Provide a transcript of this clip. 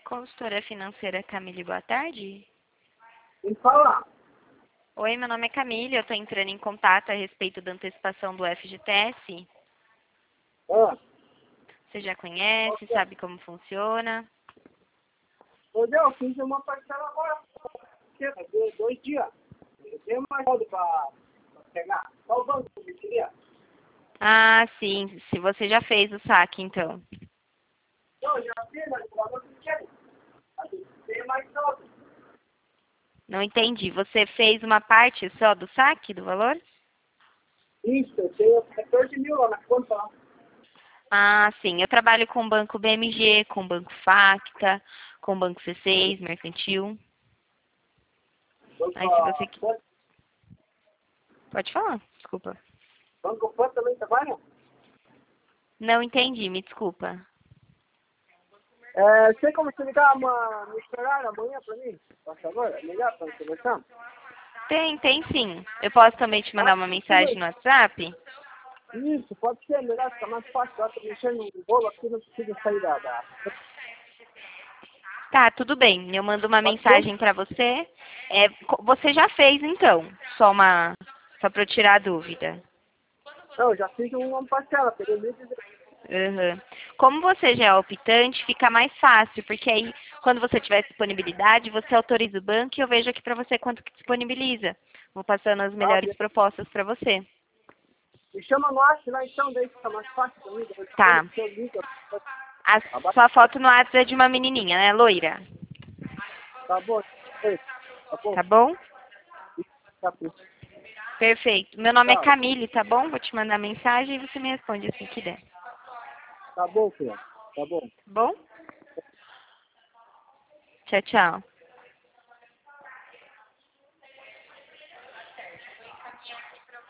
Consultora financeira Camille, boa tarde. Quem fala? Oi, meu nome é Camille, eu estou entrando em contato a respeito da antecipação do FGTS. Ah, Você já conhece, sabe como funciona? hoje eu fiz uma parcela agora, de 2 dias. Eu tenho mais modo para pegar. Qual banco que queria? Ah, sim, se você já fez o saque, então. Não, já fiz, mas o valor que quer. Tem mais saldo. Não entendi, você fez uma parte só do saque, do valor? Isso, eu tenho 14 mil lá na conta. Lá. Ah, sim, eu trabalho com o banco BMG, com o banco Facta, com o banco C6, Mercantil. Aí se você... Pode falar, desculpa. Banco Pan também trabalha? Não entendi, me desculpa. Sei como se ligar me esperar amanhã para mim, por favor, melhor para conversar. Tem sim. Eu posso também te mandar uma mensagem no WhatsApp? Isso, pode ser melhor, fica mais fácil. Eu estou mexendo no bolo aqui, não precisa sair da... Tá, tudo bem. Eu mando uma Pode ser? mensagem pra você. Você já fez então? Só para eu tirar a dúvida. Não, já fiz uma parcela, peguei 1.200. Uhum. Como você já é optante, fica mais fácil, porque aí, quando você tiver disponibilidade, você autoriza o banco e eu vejo aqui pra você quanto que disponibiliza. Vou passando as Ah, melhores propostas pra você. me chama no WhatsApp lá então, daí fica mais fácil pra mim. Depois Tá. que eu ligo, A abaixa. sua foto no WhatsApp é de uma menininha, né, loira? Tá bom, ei, tá bom, Tá bom? tá bom. Perfeito. Meu nome é Tchau. Camille, tá bom? Vou te mandar mensagem e você me responde assim que der. Tá bom, filho. Tá bom. Tá bom? Tchau, tchau.